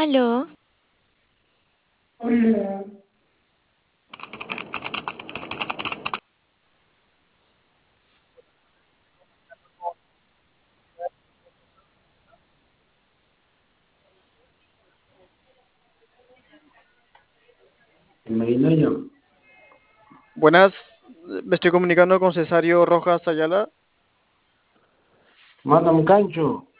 Aló, Hola, Imagina. Buenas, me estoy comunicando con Cesario Rojas Ayala. Madam Cancho,